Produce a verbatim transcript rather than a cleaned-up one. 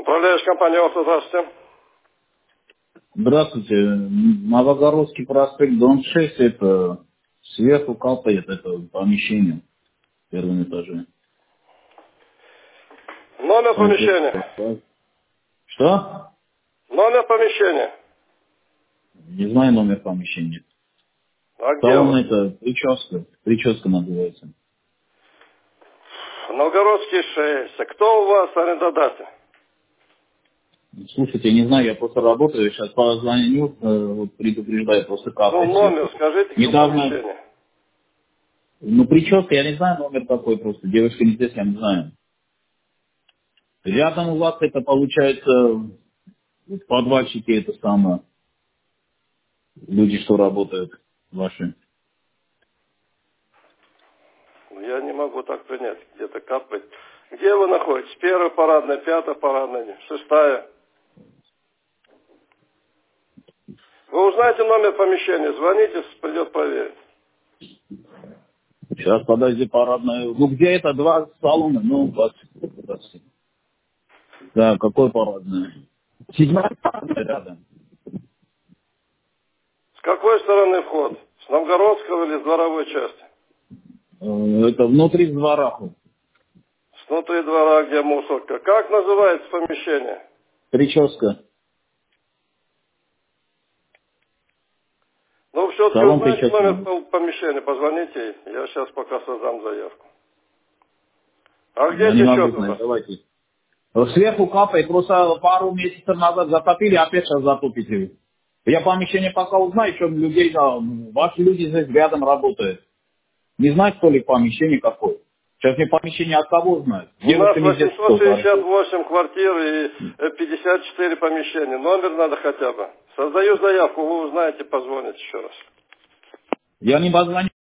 Управляющая компания «Авто», здравствуйте. Здравствуйте. Новогородский проспект, дом шесть, это сверху капает это помещение в первом этаже. Номер Комплекс. помещения. Что? Номер помещения. Не знаю номер помещения. А где Салон вы? это прическа. Прическа называется. Новгородский шесть. А кто у вас арендодатель? Слушайте, я не знаю, я просто работаю, сейчас позвоню, э, вот предупреждаю, просто Ну, капает номер сверху. скажите, кто Недавно, помещение. ну прическа, я не знаю номер какой просто, девушка не здесь, я не знаю. Рядом у вас это получается, в подвальчике это самое. Люди, что работают ваши. Я не могу так принять, где-то капает. Где вы находитесь? Первая парадная, пятая парадная, шестая. Вы узнаете номер помещения, звоните, придет проверить. Сейчас, подожди, парадная. Ну, где это? Два салона? Ну, двадцать. двадцать. Да, какой парадная? Седьмая парадная рядом. С какой стороны вход? С Новгородского или с дворовой части? Э, Это внутри двора. Снутри двора, где мусорка. Как называется помещение? Прическа. Ну, все-таки Салон узнаете прическа. номер помещения, позвоните. Я сейчас пока создам заявку. А где Я не могу течет у знать, вас? давайте. Сверху капает, просто пару месяцев назад затопили, опять сейчас затопите. Я помещение пока узнаю, что людей, да, ваши люди здесь рядом работают. Не знаю, кто ли помещение какое. Сейчас мне помещение от кого знают. У нас Девушка не здесь восемьсот кто-то шестьдесят работает. восемь квартир и э, пятьдесят четыре помещения. Номер надо хотя бы. Создаю заявку, вы узнаете, позвоните еще раз. Я не позвоню.